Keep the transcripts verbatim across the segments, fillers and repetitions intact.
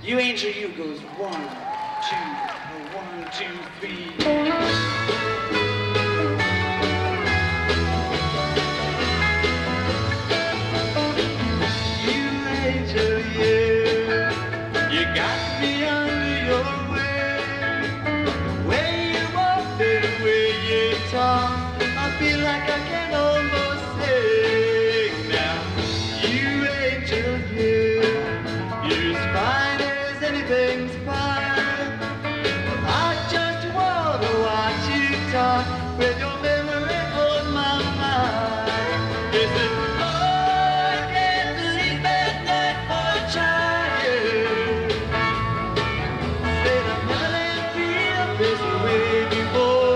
You angel, you goes one, two, one, two, three. I feel like I can almost sing now. You angel, you, you're as fine as anything's fine. I just wanna watch you talk with your memory on my mind. Is it, oh, I can't sleep at night for trying. Said I've never let feel this way before.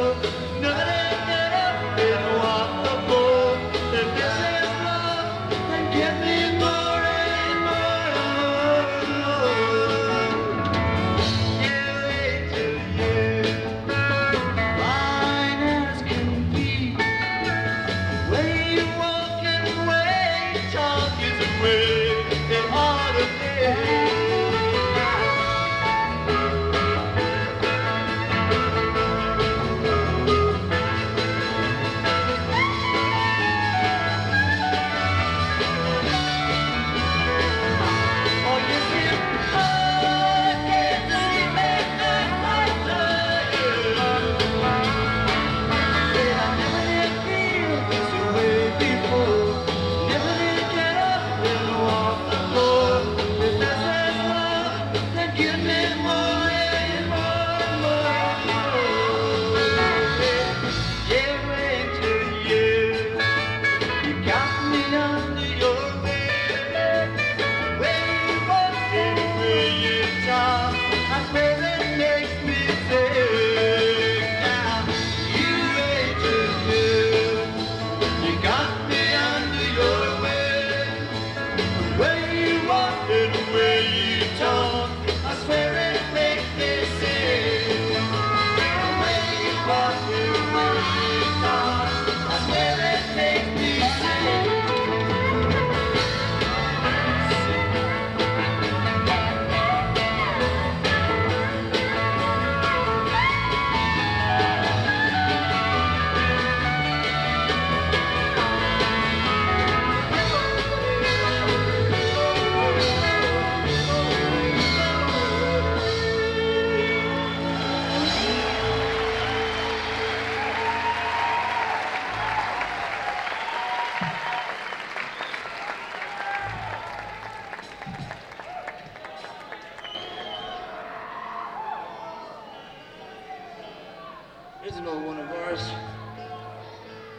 Here's an old one of ours.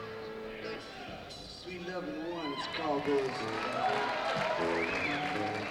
Sweet Loving One, it's called goes.